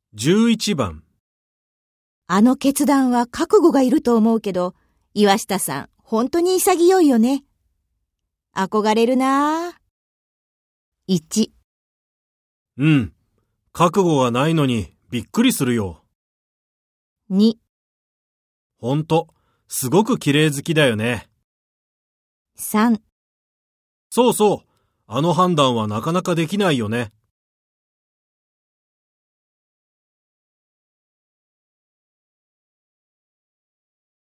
11番。 あの決断は覚悟がいると思うけど、岩下さん、本当に潔いよね。憧れるなぁ。1、 うん。覚悟がないのにびっくりするよ。 2、 ほんと、すごく綺麗好きだよね。 3 そうそう。あの判断はなかなかできないよね。